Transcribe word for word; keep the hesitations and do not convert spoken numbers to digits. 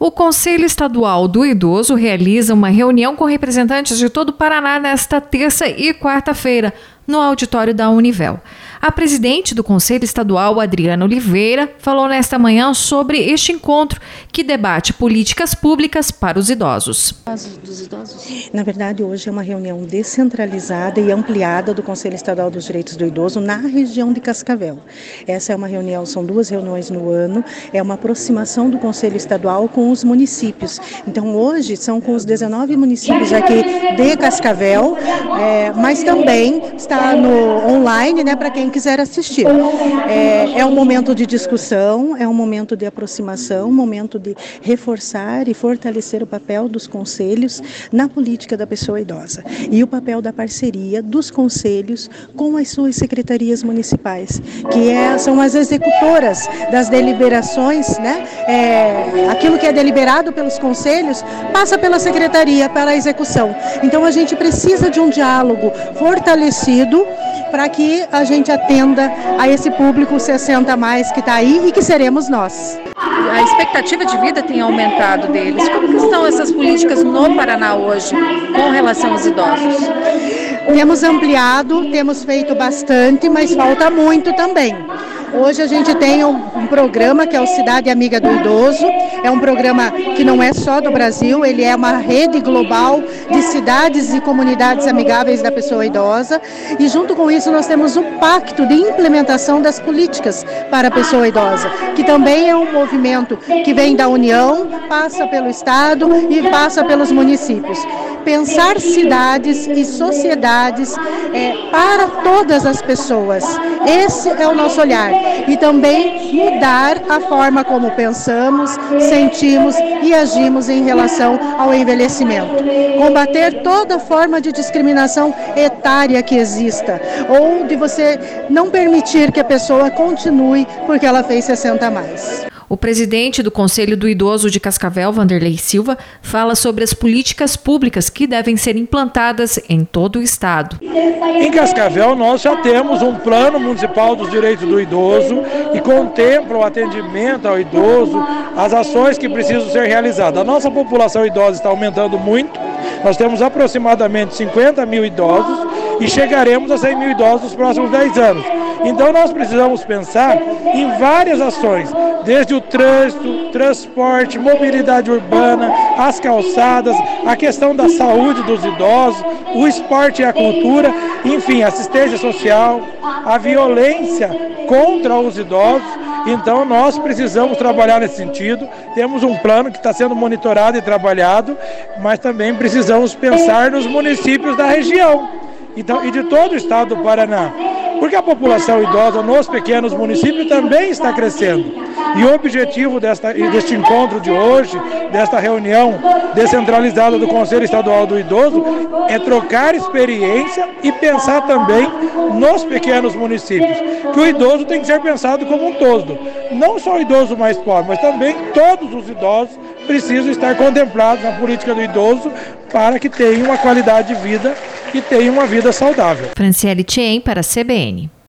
O Conselho Estadual do Idoso realiza uma reunião com representantes de todo o Paraná nesta terça e quarta-feira, no auditório da Univel. A presidente do Conselho Estadual, Adriana Oliveira, falou nesta manhã sobre este encontro que debate políticas públicas para os idosos. Na verdade, hoje é uma reunião descentralizada e ampliada do Conselho Estadual dos Direitos do Idoso na região de Cascavel. Essa é uma reunião, são duas reuniões no ano, é uma aproximação do Conselho Estadual com os municípios. Então, hoje são com os dezenove municípios aqui de Cascavel, é, mas também está no online, né, para quem quiser assistir. É, é um momento de discussão, é um momento de aproximação, um momento de reforçar e fortalecer o papel dos conselhos na política da pessoa idosa e o papel da parceria dos conselhos com as suas secretarias municipais, que é, são as executoras das deliberações, né? É, aquilo que é deliberado pelos conselhos passa pela secretaria, pela execução. Então a gente precisa de um diálogo fortalecido para que a gente atenda a esse público sessenta a mais que está aí e que seremos nós. A expectativa de vida tem aumentado deles. Como que estão essas políticas no Paraná hoje com relação aos idosos? Temos ampliado, temos feito bastante, mas falta muito também. Hoje a gente tem um, um programa que é o Cidade Amiga do Idoso, é um programa que não é só do Brasil, ele é uma rede global de cidades e comunidades amigáveis da pessoa idosa, e junto com isso nós temos o Pacto de Implementação das Políticas para a Pessoa Idosa, que também é um movimento que vem da União, passa pelo Estado e passa pelos municípios. Pensar cidades e sociedades é, para todas as pessoas, esse é o nosso olhar. E também mudar a forma como pensamos, sentimos e agimos em relação ao envelhecimento. Combater toda forma de discriminação etária que exista, ou de você não permitir que a pessoa continue porque ela fez sessenta a mais. O presidente do Conselho do Idoso de Cascavel, Vanderlei Silva, fala sobre as políticas públicas que devem ser implantadas em todo o estado. Em Cascavel, nós já temos um plano municipal dos direitos do idoso e contempla o atendimento ao idoso, as ações que precisam ser realizadas. A nossa população idosa está aumentando muito, nós temos aproximadamente cinquenta mil idosos e chegaremos a cem mil idosos nos próximos dez anos. Então nós precisamos pensar em várias ações, desde o trânsito, transporte, mobilidade urbana, as calçadas, a questão da saúde dos idosos, o esporte e a cultura, enfim, assistência social, a violência contra os idosos. Então nós precisamos trabalhar nesse sentido, temos um plano que está sendo monitorado e trabalhado, mas também precisamos pensar nos municípios da região então, e de todo o estado do Paraná. Porque a população idosa nos pequenos municípios também está crescendo. E o objetivo desta, deste encontro de hoje, desta reunião descentralizada do Conselho Estadual do Idoso, é trocar experiência e pensar também nos pequenos municípios. Que o idoso tem que ser pensado como um todo. Não só o idoso mais pobre, mas também todos os idosos precisam estar contemplados na política do idoso para que tenham uma qualidade de vida e tenham uma vida saudável. Franciele Tien para a C B N.